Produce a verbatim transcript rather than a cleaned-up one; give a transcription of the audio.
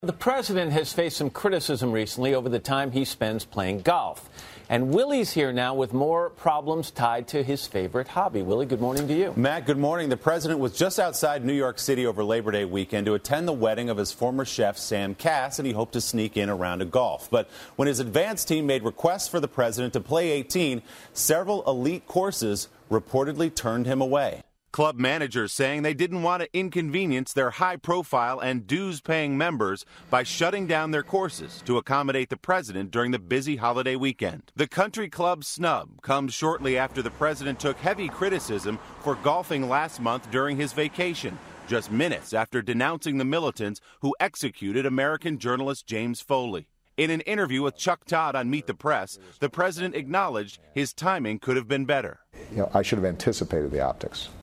The president has faced some criticism recently over the time he spends playing golf. And Willie's here now with more problems tied to his favorite hobby. Willie, good morning to you. Matt, good morning. The president was just outside New York City over Labor Day weekend to attend the wedding of his former chef, Sam Cass, and he hoped to sneak in a round of golf. But when his advance team made requests for the president to play eighteen, several elite courses reportedly turned him away. Club managers saying they didn't want to inconvenience their high-profile and dues-paying members by shutting down their courses to accommodate the president during the busy holiday weekend. The country club snub comes shortly after the president took heavy criticism for golfing last month during his vacation, just minutes after denouncing the militants who executed American journalist James Foley. In an interview with Chuck Todd on Meet the Press, the president acknowledged his timing could have been better. You know, I should have anticipated the optics.